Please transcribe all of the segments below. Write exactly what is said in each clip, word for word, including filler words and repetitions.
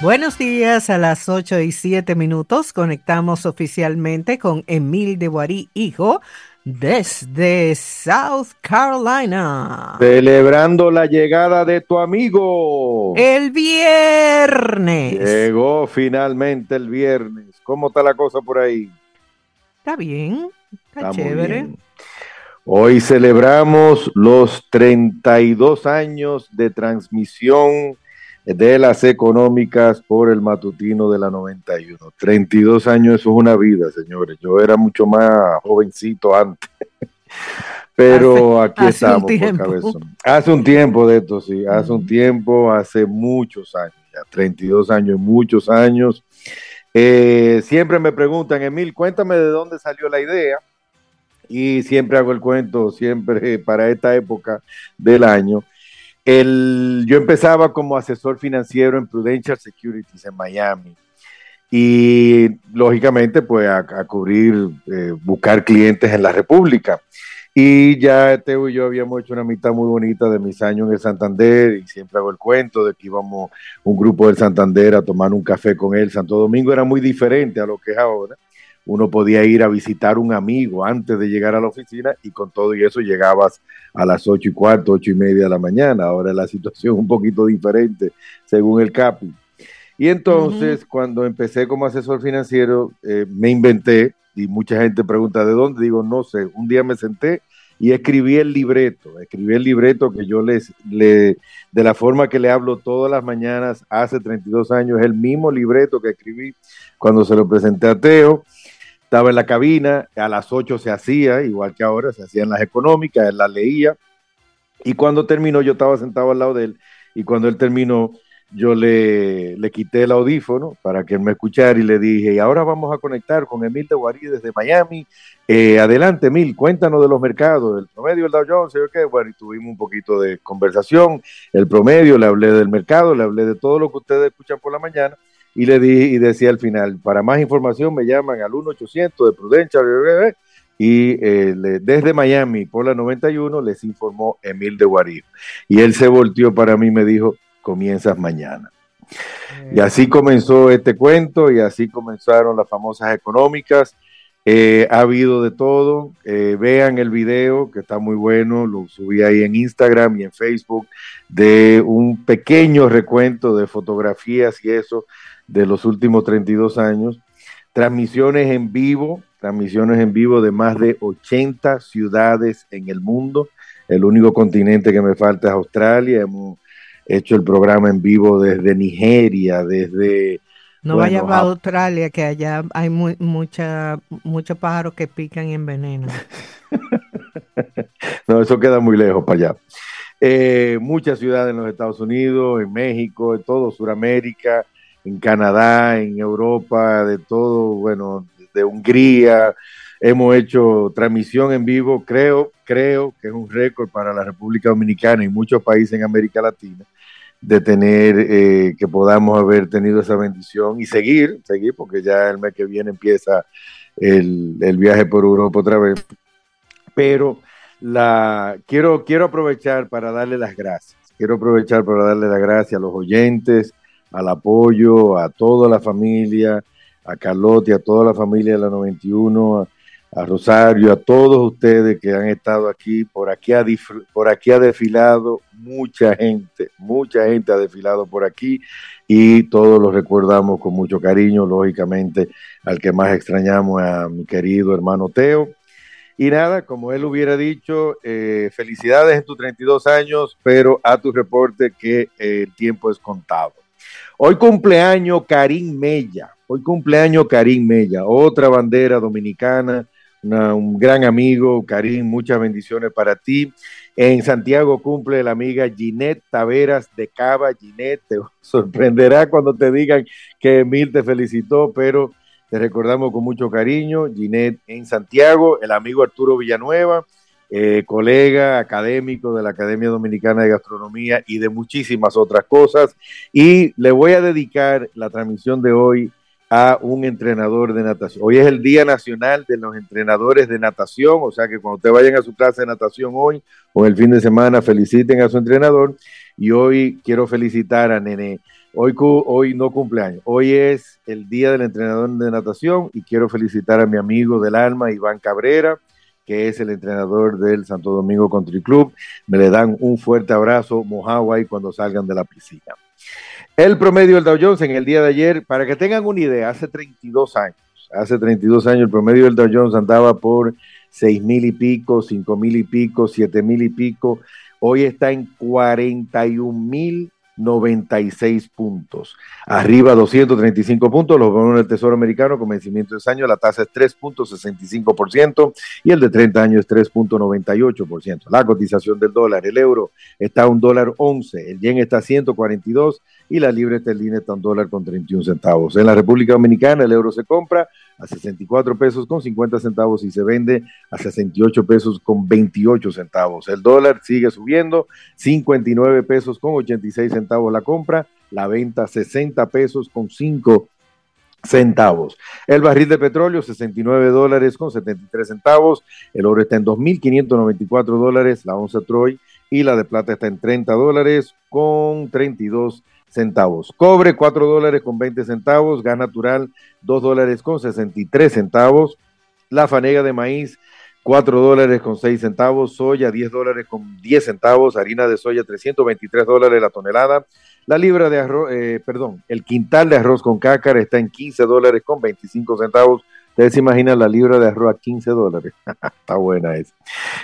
Buenos días, a las ocho y siete minutos conectamos oficialmente con Emil de Boarí, hijo, desde South Carolina. Celebrando la llegada de tu amigo. El viernes. Llegó finalmente el viernes. ¿Cómo está la cosa por ahí? Está bien, está Está muy chévere. bien. Hoy celebramos los treinta y dos años de transmisión de las económicas por el matutino de la noventa y uno. treinta y dos años, eso es una vida, señores. Yo era mucho más jovencito antes. Hace, Pero aquí hace un estamos por tiempo. cabezón. Hace un tiempo de esto, sí, hace un Mm. tiempo, hace muchos años, ya treinta y dos años, muchos años. Eh, siempre me preguntan, Emil, cuéntame de dónde salió la idea. Y siempre hago el cuento, siempre para esta época del año. El, yo empezaba como asesor financiero en Prudential Securities en Miami. Y lógicamente, pues a, a cubrir, eh, buscar clientes en la República. Y ya Teo y yo habíamos hecho una mitad muy bonita de mis años en el Santander y siempre hago el cuento de que íbamos un grupo del Santander a tomar un café con él. Santo Domingo era muy diferente a lo que es ahora. Uno podía ir a visitar un amigo antes de llegar a la oficina y con todo y eso llegabas a las ocho y cuarto, ocho y media de la mañana. Ahora la situación es un poquito diferente según el CAPI. Y Ujú. entonces, cuando empecé como asesor financiero, eh, me inventé, y mucha gente pregunta de dónde, digo, no sé, un día me senté y escribí el libreto, escribí el libreto que yo les, le, de la forma que le hablo todas las mañanas hace treinta y dos años, es el mismo libreto que escribí cuando se lo presenté a Teo. Estaba en la cabina, a las ocho se hacía, igual que ahora, se hacían las económicas, él las leía, y cuando terminó, yo estaba sentado al lado de él, y cuando él terminó, yo le, le quité el audífono para que él me escuchara y le dije, y ahora vamos a conectar con Emil de Guarí desde Miami. Eh, adelante, Emil, cuéntanos de los mercados, el promedio del Dow Jones, ¿sí? ¿Qué? Bueno, y tuvimos un poquito de conversación, el promedio, le hablé del mercado, le hablé de todo lo que ustedes escuchan por la mañana, y le di y decía al final, para más información me llaman al uno ochocientos de Prudencia, y eh, le, desde Miami por la noventa y uno les informó Emil de Guarí. Y él se volteó para mí y me dijo, comienzas mañana. Y así Eso. comenzó este cuento y así comenzaron las famosas económicas. Eh, ha habido de todo. Eh, vean el video que está muy bueno, lo subí ahí en Instagram y en Facebook, de un pequeño recuento de fotografías y eso de los últimos treinta y dos años. Transmisiones en vivo, transmisiones en vivo de más de ochenta ciudades en el mundo. El único continente que me falta es Australia. Hemos hecho el programa en vivo desde Nigeria, desde, No vaya bueno, para Japón. Australia, que allá hay mu- mucha, muchos pájaros que pican y envenenan. No, eso queda muy lejos para allá. Eh, muchas ciudades en los Estados Unidos, en México, en todo Sudamérica, en Canadá, en Europa, de todo, bueno, de Hungría. Hemos hecho transmisión en vivo, creo, creo que es un récord para la República Dominicana y muchos países en América Latina, de tener, eh, que podamos haber tenido esa bendición y seguir, seguir, porque ya el mes que viene empieza el, el viaje por Europa otra vez. Pero la, quiero, quiero aprovechar para darle las gracias. Quiero aprovechar para darle las gracias a los oyentes, al apoyo, a toda la familia, a Carlotti, a toda la familia de la noventa y uno, a, a Rosario, a todos ustedes que han estado aquí. Por aquí, ha por aquí ha desfilado mucha gente, mucha gente ha desfilado por aquí y todos los recordamos con mucho cariño, lógicamente, al que más extrañamos, a mi querido hermano Teo. Y nada, como él hubiera dicho, eh, felicidades en tus treinta y dos años, pero a tu reporte que eh, el tiempo es contado. Hoy cumpleaños Karim Mella, hoy cumpleaños Karim Mella, otra bandera dominicana, una, un gran amigo. Karim, muchas bendiciones para ti. En Santiago cumple la amiga Ginette Taveras de Cava. Ginette, te sorprenderá cuando te digan que Emil te felicitó, pero te recordamos con mucho cariño. Ginette en Santiago, el amigo Arturo Villanueva, eh, colega académico de la Academia Dominicana de Gastronomía y de muchísimas otras cosas. Y le voy a dedicar la transmisión de hoy a un entrenador de natación. Hoy es el Día Nacional de los Entrenadores de Natación, o sea que cuando ustedes vayan a su clase de natación hoy o el fin de semana, feliciten a su entrenador. Y hoy quiero felicitar a Nene Hoy, hoy no cumpleaños, hoy es el día del entrenador de natación y quiero felicitar a mi amigo del alma, Iván Cabrera, que es el entrenador del Santo Domingo Country Club. Me le dan un fuerte abrazo mojado ahí cuando salgan de la piscina. El promedio del Dow Jones en el día de ayer, para que tengan una idea, hace treinta y dos años, hace treinta y dos años el promedio del Dow Jones andaba por seis mil y pico, cinco mil y pico, siete mil y pico. Hoy está en cuarenta y un mil noventa y seis puntos, arriba doscientos treinta y cinco puntos. Los bonos del Tesoro americano con vencimiento de ese año, la tasa es tres punto sesenta y cinco por ciento y el de treinta años es tres punto noventa y ocho por ciento. La cotización del dólar, el euro está a un dólar once, el yen está a ciento cuarenta y dos y la libra esterlina está a un dólar con treinta y un centavos. En la República Dominicana el euro se compra a sesenta y cuatro pesos con cincuenta centavos y se vende a sesenta y ocho pesos con veintiocho centavos. El dólar sigue subiendo, cincuenta y nueve pesos con ochenta y seis centavos la compra, la venta sesenta pesos con cinco centavos. El barril de petróleo sesenta y nueve dólares con setenta y tres centavos, el oro está en dos mil quinientos noventa y cuatro dólares, la onza Troy, y la de plata está en treinta dólares con treinta y dos centavos. Cobre cuatro dólares con veinte centavos, gas natural dos dólares con sesenta y tres centavos, la fanega de maíz cuatro dólares con seis centavos, soya diez dólares con diez centavos, harina de soya trescientos veintitrés dólares la tonelada, la libra de arroz, eh, perdón, el quintal de arroz con cácara está en quince dólares con veinticinco centavos. Ustedes se imaginan la libra de arroz a quince dólares. Está buena esa.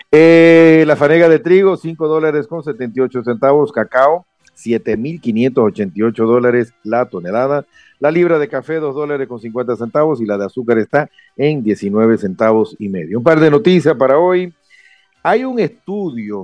Eh, la fanega de trigo, cinco dólares con setenta y ocho centavos. Cacao, siete mil quinientos ochenta y ocho dólares la tonelada. La libra de café, dos dólares con cincuenta centavos. Y la de azúcar está en diecinueve centavos y medio. Un par de noticias para hoy. Hay un estudio,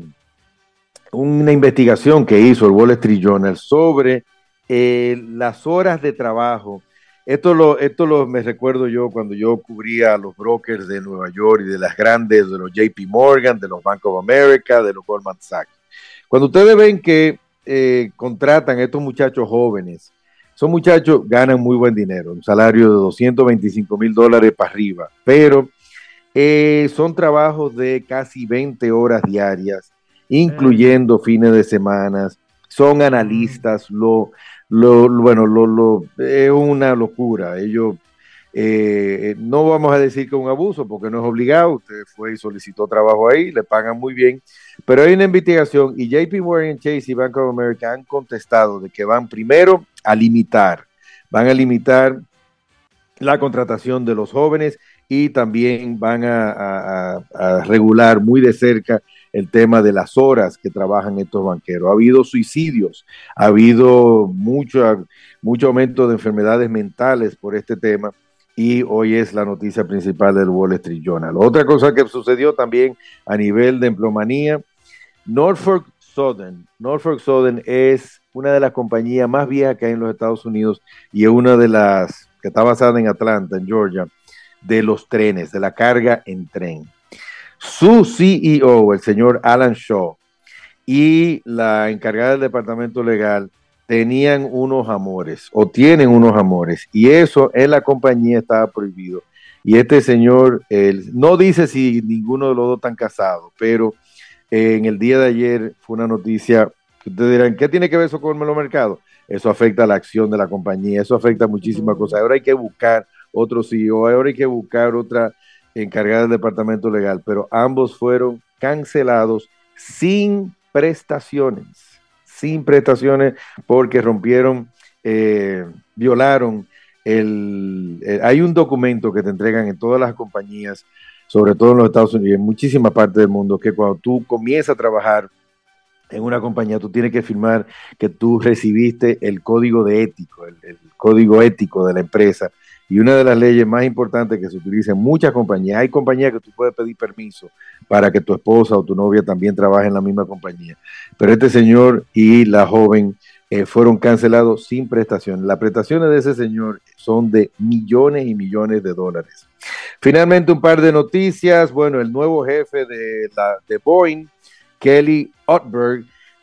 una investigación que hizo el Wall Street Journal sobre eh, las horas de trabajo. Esto lo, esto lo me recuerdo yo cuando yo cubría a los brokers de Nueva York y de las grandes, de los J P Morgan, de los Bank of America, de los Goldman Sachs. Cuando ustedes ven que eh, contratan a estos muchachos jóvenes, esos muchachos ganan muy buen dinero, un salario de doscientos veinticinco mil dólares para arriba, pero eh, son trabajos de casi veinte horas diarias, incluyendo fines de semana, son analistas, lo... Lo, lo, bueno, lo, lo, es una locura. Ellos, eh, no vamos a decir que es un abuso, porque no es obligado. Usted fue y solicitó trabajo ahí, le pagan muy bien. Pero hay una investigación y J P Morgan Chase y Bank of America han contestado de que van primero a limitar, van a limitar la contratación de los jóvenes y también van a, a, a regular muy de cerca el tema de las horas que trabajan estos banqueros. Ha habido suicidios, ha habido mucho, mucho aumento de enfermedades mentales por este tema y hoy es la noticia principal del Wall Street Journal. Otra cosa que sucedió también a nivel de empleomanía, Norfolk Southern. Norfolk Southern es una de las compañías más viejas que hay en los Estados Unidos y es una de las que está basada en Atlanta, en Georgia, de los trenes, de la carga en tren. Su C E O, el señor Alan Shaw, y la encargada del departamento legal tenían unos amores, o tienen unos amores, y eso en la compañía estaba prohibido. Y este señor, él, no dice si ninguno de los dos están casados, pero eh, en el día de ayer fue una noticia que ustedes dirán, ¿qué tiene que ver eso con el mercado? Eso afecta a la acción de la compañía, eso afecta a muchísimas cosas. Ahora hay que buscar otro C E O, ahora hay que buscar otra encargada del departamento legal, pero ambos fueron cancelados sin prestaciones, sin prestaciones porque rompieron, eh, violaron el, eh, hay un documento que te entregan en todas las compañías, sobre todo en los Estados Unidos y en muchísimas partes del mundo, que cuando tú comienzas a trabajar en una compañía, tú tienes que firmar que tú recibiste el código de ético, el, el código ético de la empresa. Y una de las leyes más importantes que se utiliza en muchas compañías, hay compañías que tú puedes pedir permiso para que tu esposa o tu novia también trabaje en la misma compañía. Pero este señor y la joven eh, fueron cancelados sin prestaciones. Las prestaciones de ese señor son de millones y millones de dólares. Finalmente, un par de noticias. Bueno, el nuevo jefe de, la, de Boeing, Kelly Ortberg,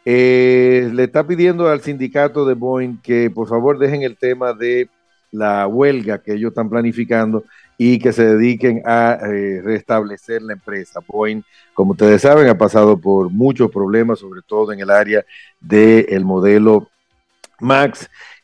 eh, le está pidiendo al sindicato de Boeing que por favor dejen el tema de la huelga que ellos están planificando y que se dediquen a eh, restablecer la empresa. Boeing, como ustedes saben, ha pasado por muchos problemas, sobre todo en el área del modelo Max,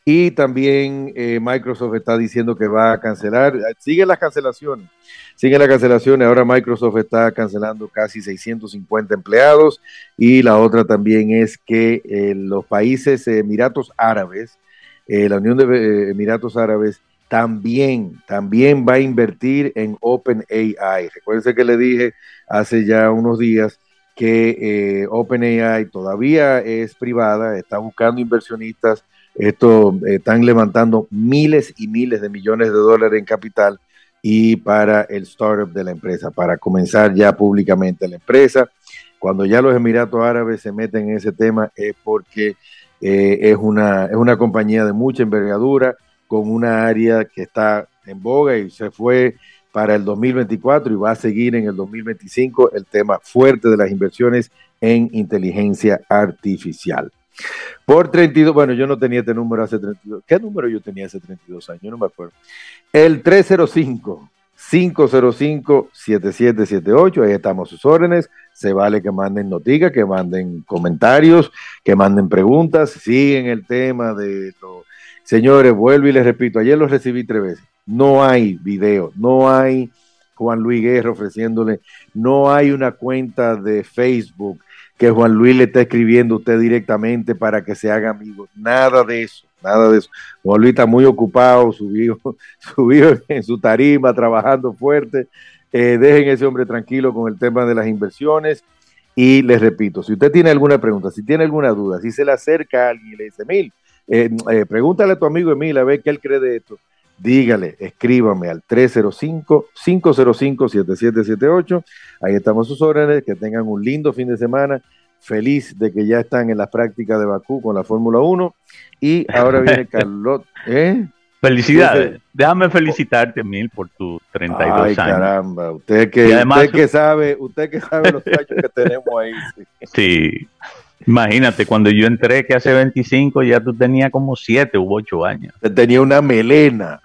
Y también eh, Microsoft está diciendo que va a cancelar, siguen las cancelaciones, siguen las cancelaciones, ahora Microsoft está cancelando casi seiscientos cincuenta empleados, y la otra también es que eh, los países eh, Emiratos Árabes, eh, la Unión de eh, Emiratos Árabes, también, también va a invertir en OpenAI. Recuérdense que le dije hace ya unos días que eh, OpenAI todavía es privada, está buscando inversionistas. Esto eh, están levantando miles y miles de millones de dólares en capital y para el startup de la empresa, para comenzar ya públicamente la empresa. Cuando ya los Emiratos Árabes se meten en ese tema es porque eh, es, una, es una compañía de mucha envergadura, con una área que está en boga y se fue para el dos mil veinticuatro y va a seguir en el dos mil veinticinco el tema fuerte de las inversiones en inteligencia artificial. Por treinta y dos, bueno, yo no tenía este número hace treinta y dos, ¿qué número yo tenía hace treinta y dos años? Yo no me acuerdo. El tres cero cinco, cinco cero cinco, siete siete siete ocho, ahí estamos a sus órdenes. Se vale que manden noticias, que manden comentarios, que manden preguntas, siguen el tema de los... Señores, vuelvo y les repito, ayer los recibí tres veces. No hay video, no hay Juan Luis Guerra ofreciéndole, no hay una cuenta de Facebook que Juan Luis le está escribiendo a usted directamente para que se haga amigo. Nada de eso, nada de eso. Juan Luis está muy ocupado, subió, subió en su tarima, trabajando fuerte. Eh, dejen ese hombre tranquilo con el tema de las inversiones. Y les repito, si usted tiene alguna pregunta, si tiene alguna duda, si se le acerca a alguien y le dice, Emil, eh, eh, pregúntale a tu amigo Emil a ver qué él cree de esto, dígale, escríbame al tres cero cinco, cinco cero cinco, siete siete siete ocho. Ahí estamos sus órdenes. Que tengan un lindo fin de semana. Feliz de que ya están en las prácticas de Bakú con la Fórmula uno. Y ahora viene Carlos. ¿Eh? Felicidades. Déjame felicitarte, Emil, por tus treinta y dos Ay, años. Caramba, usted que, además, usted que sabe, usted que sabe los años que tenemos ahí. Sí. Sí. Imagínate, cuando yo entré, que hace veinticinco, ya tú tenías como siete u ocho años. Tenía una melena.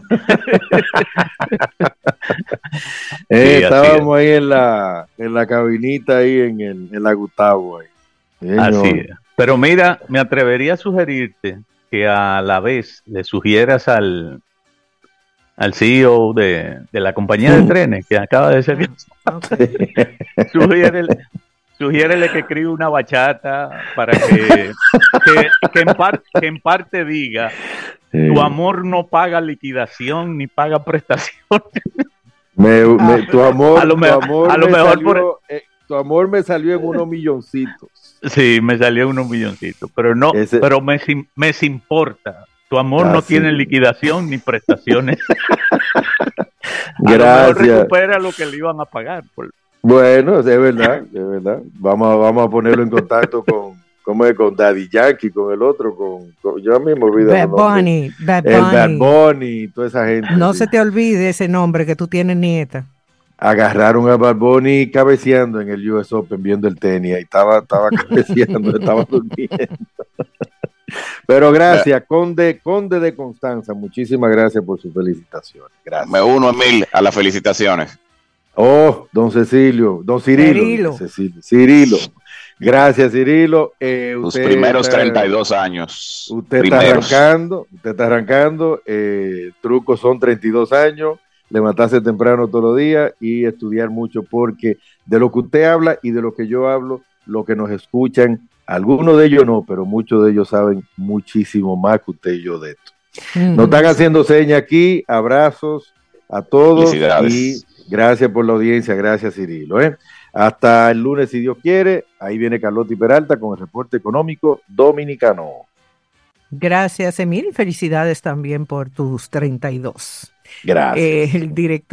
eh, sí, estábamos ahí en la, en la cabinita, ahí en, el, en la Gustavo. Ahí. Así es. Pero mira, me atrevería a sugerirte que a la vez le sugieras al, al C E O de, de la compañía de trenes que acaba de ser. Okay. Sugiérele. Sugiérele que escriba una bachata para que, que, que, en par, que en parte diga, tu amor no paga liquidación ni paga prestación. Me, me, tu amor, a lo, me, tu amor, a lo me mejor salió, por... eh, tu amor me salió en unos milloncitos. Sí, me salió en unos milloncitos, pero no, Ese... pero me, me importa. Tu amor ah, no sí. tiene liquidación ni prestaciones. Gracias. A lo mejor recupera lo que le iban a pagar. Por... Bueno, es verdad, es verdad. Vamos, vamos a ponerlo en contacto con, ¿cómo es? Con Daddy Yankee, con el otro, con, con yo mismo olvido. Bad Bunny, Bad Bunny. El Bad Bunny, toda esa gente. No sí. se te olvide ese nombre que tú tienes, nieta. Agarraron a Bad Bunny cabeceando en el U S Open viendo el tenis, y estaba, estaba cabeceando, estaba durmiendo. Pero gracias, Conde, Conde de Constanza, muchísimas gracias por sus felicitaciones. Gracias. Me uno, Emil, a las felicitaciones. Oh, don Cecilio, don Cirilo. Cirilo. Cecilio, Cirilo. Gracias, Cirilo. Eh, Tus primeros está, treinta y dos años. Usted primeros. está arrancando, usted está arrancando. Eh, trucos son treinta y dos años, levantarse temprano todos los días y estudiar mucho, porque de lo que usted habla y de lo que yo hablo, lo que nos escuchan, algunos de ellos no, pero muchos de ellos saben muchísimo más que usted y yo de esto. Mm-hmm. Nos están haciendo señas aquí, abrazos a todos y gracias por la audiencia, gracias Cirilo. ¿eh? Hasta el lunes, si Dios quiere, ahí viene Carlotti Peralta con el reporte económico dominicano. Gracias, Emil, felicidades también por tus treinta y dos. Gracias. Eh, el director